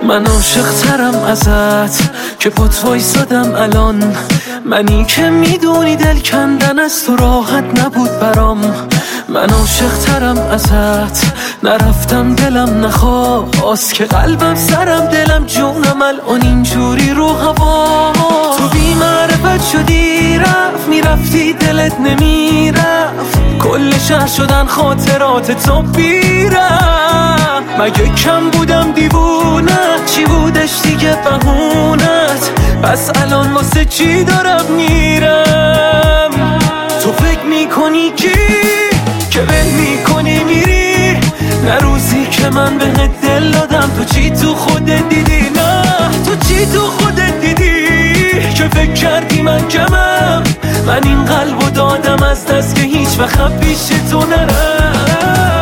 من عاشق ترم ازت که پات وایسادم الان، منی که میدونی دل کندن از تو راحت نبود برام. من عاشق ترم ازت، نرفتم دلم نخواست که قلبم سرم دلم جونم الان اینجوری رو هوا. تو بی معرفت شدی رفت میرفتی دلت نمیرفت، کل شهر شدن خاطرات تو بیرم. مگه کم بودم دیوونت، چی بودش دیگه بهونت؟ پس الان واسه چی دارم میرم؟ تو فکر میکنی که ول میکنی میری، نه روزی که من بهت دل دادم تو چی تو خودت دیدی؟ نه تو چی تو خودت دیدی که فکر کردی من کمم؟ من این قلبو دادم از دست که هیچ وقت پیش تو نرم.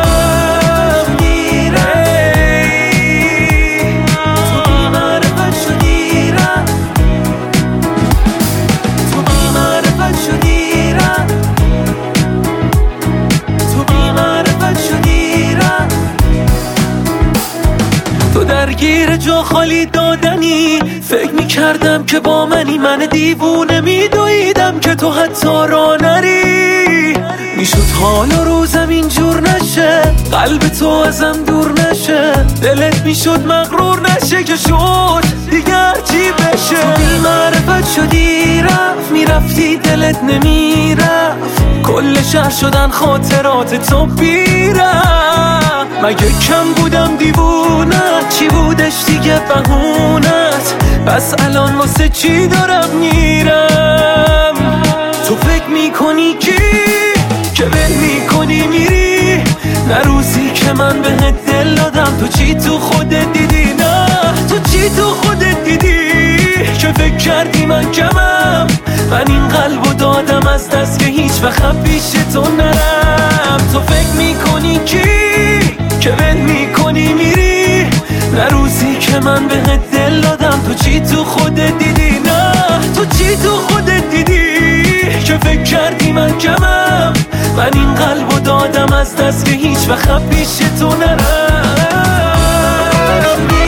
درگیر جا خالی دادنی، فکر میکردم که با منی، من دیوونه میدویدم که تو حتی را نری. میشد حال و روزم اینجور نشه، قلب تو ازم دور نشه، دلت میشد مغرور نشه که شد دیگه چی بشه. تو بی معرفت شدی رفت میرفتی دلت نمیرفت، کل شهر شدن خاطرات تو بیرم. مگه کم بودم دیوونت، چی بودش دیگه بهونت؟ پس الان واسه چی دارم میرم؟ تو فکر میکنی که ول میکنی میری، نه روزی که من بهت دل دادم تو چی تو خودت دیدی؟ نه تو چی تو خودت دیدی که فکر کردی من کمم؟ من این قلبو دادم از دست که هیچ وقت پیش تو نرم. تو فکر میکنی که ول میکنی میری، نه روزی که من بهت دل دادم تو چی تو خودت دیدی؟ نه تو چی تو خودت دیدی که فکر کردی من کمم؟ من این قلبو دادم از دست که هیچ وقت پیش تو نرم.